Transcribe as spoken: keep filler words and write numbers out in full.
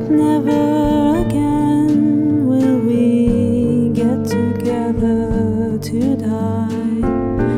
Never again will we get together to die.